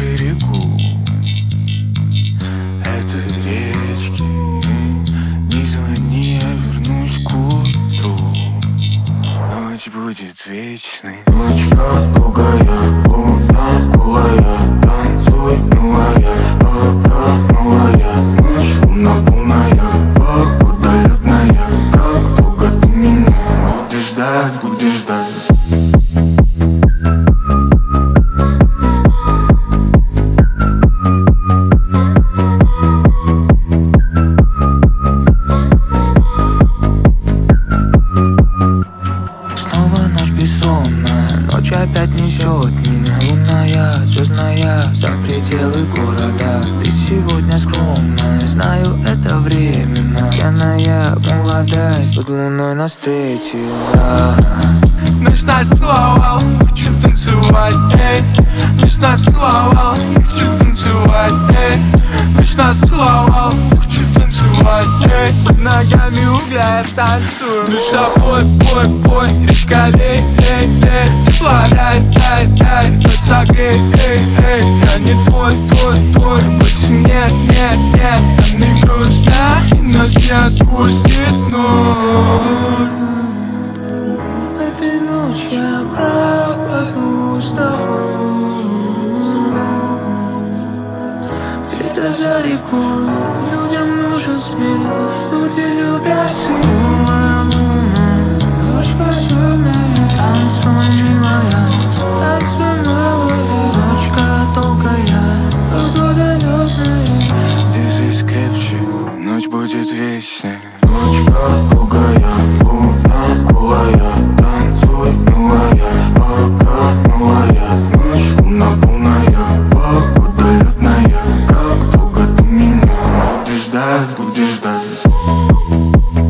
берегу этой речки. Не звони, я вернусь к утру. Ночь будет вечной. Ночь как другая, луна голая. Танцуй, милая, пока малая. Ночь луна полная, погода летная. Как долго ты меня будешь ждать, будешь ждать? Бессонная ночь опять несет меня. Лунная, звездная, за пределы города. Ты сегодня скромная, знаю, это временно. Пьяная молодость под луной нас встретила. Ночь нас целовал, хочу танцевать, эй. Ночь нас целовал, хочу танцевать, эй. Ночь нас целовал, хочу танцевать, эй. Под ногами угля я танцую. Душа бой, бой, бой, речка лей, эй, эй. Тепла дай, дай, дай, нас согрей, эй, эй. Я не твой, твой, твой, больше нет, нет, нет. Нам не грустно, и нас не отпустит ночь. Этой ночью я пропаду с тобой. Где-то за рекой людям нужен смех. Люди любят силу. Ночка темная, танцуй, милая, танцуй, милая. Ночка долгая, погода летная. Держись крепче, ночь будет вечной. Ночка другая, луна голая. Танцуй, милая, пока малая. Ночь луна полная, погода летная. Как долго ты меня будешь ждать, будешь ждать?